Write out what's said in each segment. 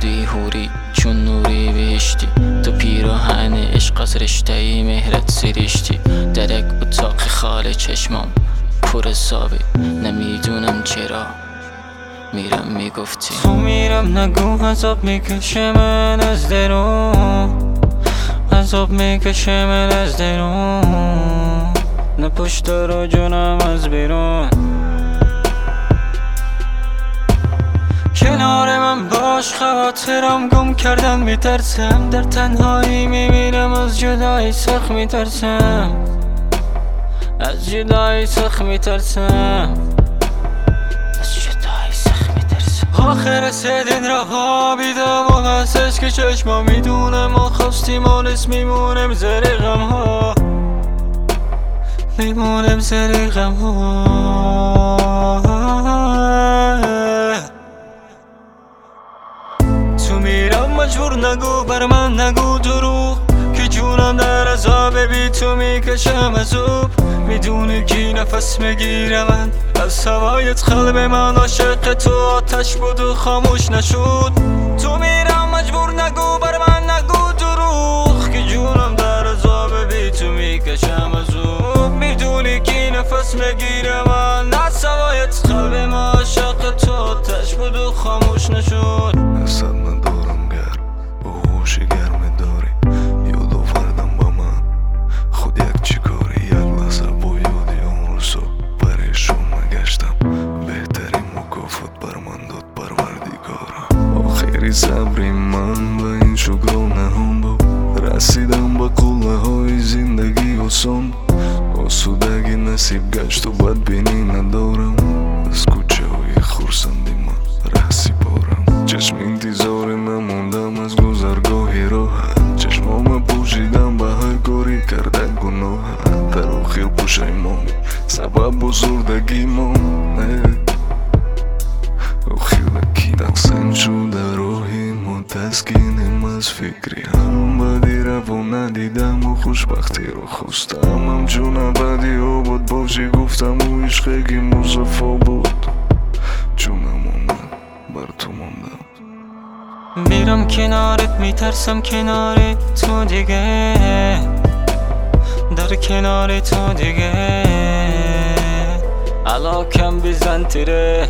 بودی هوری چون نوری بهشتی، تو پیراهن عشق از رشته مهرت سریشتی. درک اتاق خاله چشمام پر حسابی، نمیدونم چرا میرم میگفتی. تو میرم نگو عذاب میکشه من از درون، عذاب میکشه من از درون، نه پشت رو جونم از بیرون. کنار من باش خاطرم گم کردن میترسم، در تنهایی میمیرم از جدایی سخت میترسم، از جدایی سخت میترسم، از جدایی سخت میترسم. آخر رسیدین راه بیدم و هستش که چشما میدونم ما خواستیم آنس میمونم زیر غم ها، میمونم زیر غم ها. تو میرم مجبور نگو بر من نگو دروغ، که جونم در عذاب بی تو میکشم از اوب. میدونی کی نفس میگیره من از هوایت، قلب من عاشق تو آتش بود و خاموش نشد. تو میرم مجبور نگو بر من نگو دروغ، که جونم در عذاب بی تو میکشم از اوب. میدونی کی نفس میگیره من از هوایت، قلب من عاشق تو آتش بود و خاموش نشد. صبری من و این شکرانه هم بود، رسیدم با قله های زندگی آسان. آسودگی نصیب گشت و بدبینی ندارم، از کوچه های خورسندی من رسی بارم. چشم انتظار نموندم از گذرگاهی راحت، چشمام پوشیدم به های کاری کرده گناه. در آخر پشیمانی سبب بزرگی من، آخیلکی تقسیم شده راهی ما، تسکینیم از فکری هم بدی رو ندیدم و خوشبختی رو خواستم. همچون ابدی آباد باشی گفتم و عشقی مصفا بود، چونم آمد بر تو ماندم. میرم کنارت میترسم کنار تو دیگه، در کنار تو دیگه علاکم بزن تیره.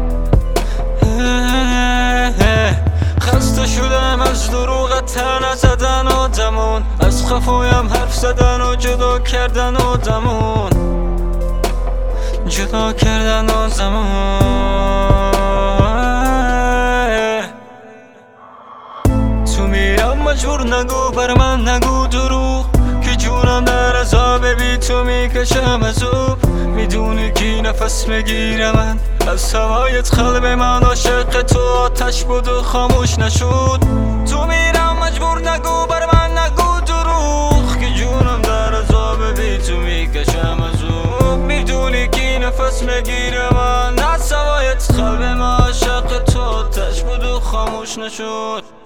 خسته شدم از دروغت تنه زدن آدمون، از خفایم حرف زدن و جدا کردن آدمون، جدا کردن آدمون. تو میرم مجبور نگو بر من نگو دروغ، که جونم در عذاب بی تو میکشم از اوب. میدونی کی نفس میگیره من از هوایت، قلب من عاشق تو آتش بود و خاموش نشد. تو میرم مجبور نگو بر من نگو دروغ، که جونم در عذاب بی تو میکشم از اوب. میدونی کی نفس میگیره من از هوایت، قلب من عاشق تو آتش بود و خاموش نشد.